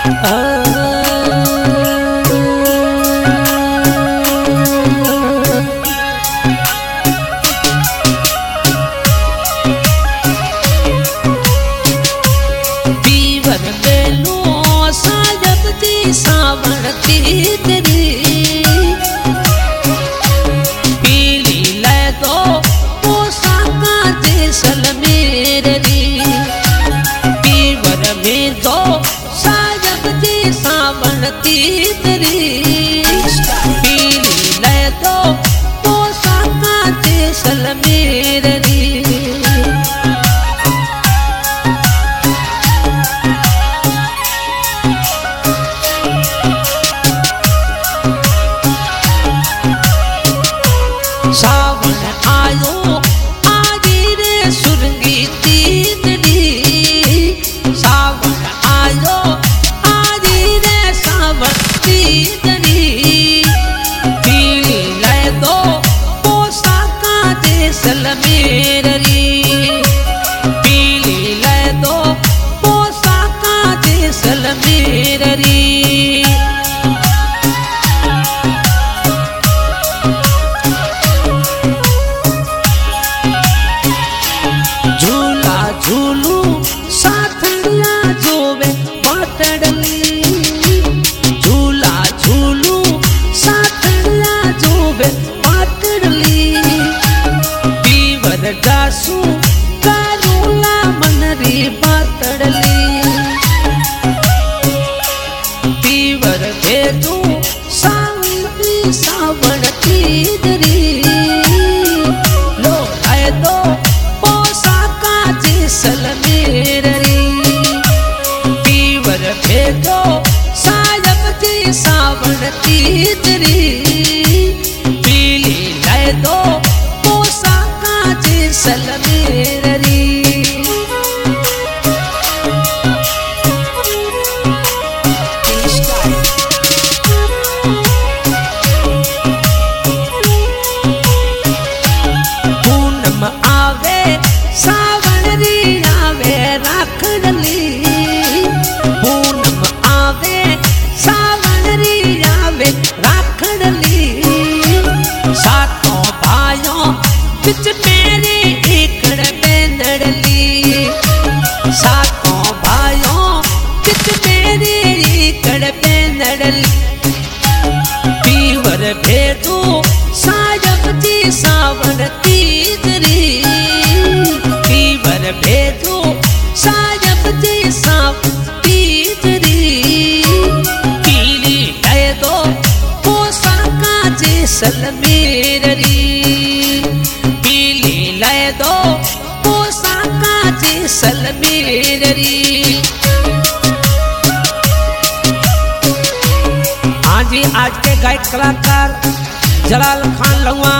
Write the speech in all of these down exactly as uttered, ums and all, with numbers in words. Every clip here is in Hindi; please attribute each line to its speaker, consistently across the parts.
Speaker 1: आज के गायक कलाकार जलाल खान लहुआ,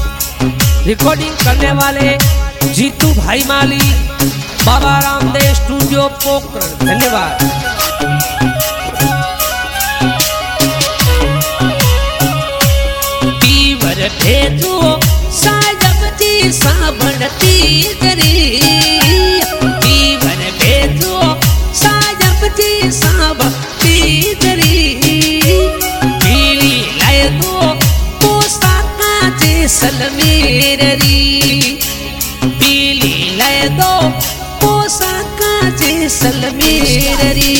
Speaker 1: रिकॉर्डिंग करने वाले जीतू भाई माली, बाबा रामदेव स्टूडियो पोखरण। धन्यवाद।
Speaker 2: पीवर भेजो साजब जी सावनती गरी, पीवर भेजो साजब जी सावनती गरी, पीली लाए दो पोशाका जे सलमेररी, पीली लाए दो पोशाका जे सलमेररी,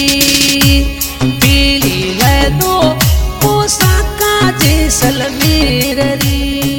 Speaker 2: पीली लाए दो पोशाका जे सलमेररी।